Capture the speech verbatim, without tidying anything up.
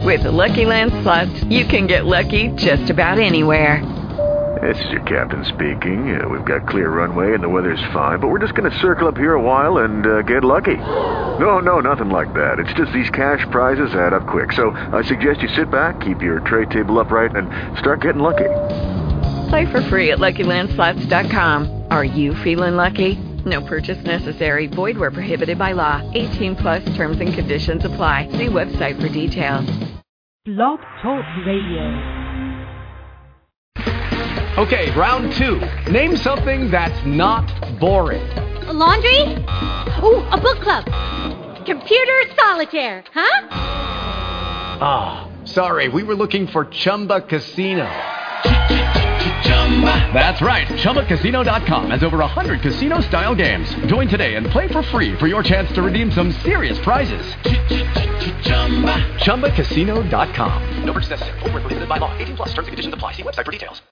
With Lucky Land Slots, you can get lucky just about anywhere. This is your captain speaking. Uh, we've got clear runway and the weather's fine, but we're just going to circle up here a while and uh, get lucky. No, no, nothing like that. It's just these cash prizes add up quick. So I suggest you sit back, keep your tray table upright, and start getting lucky. Play for free at Lucky Land Slots dot com. Are you feeling lucky? No purchase necessary. Void where prohibited by law. eighteen plus terms and conditions apply. See website for details. Blog Talk Radio. Okay, round two. Name something that's not boring. A laundry? Ooh, a book club. Computer solitaire, huh? Ah, oh, sorry. We were looking for Chumba Casino. That's right. Chumba Casino dot com has over one hundred casino-style games. Join today and play for free for your chance to redeem some serious prizes. Chumba Casino dot com. No purchase necessary. Void where prohibited by law. eighteen plus terms and conditions apply. See website for details.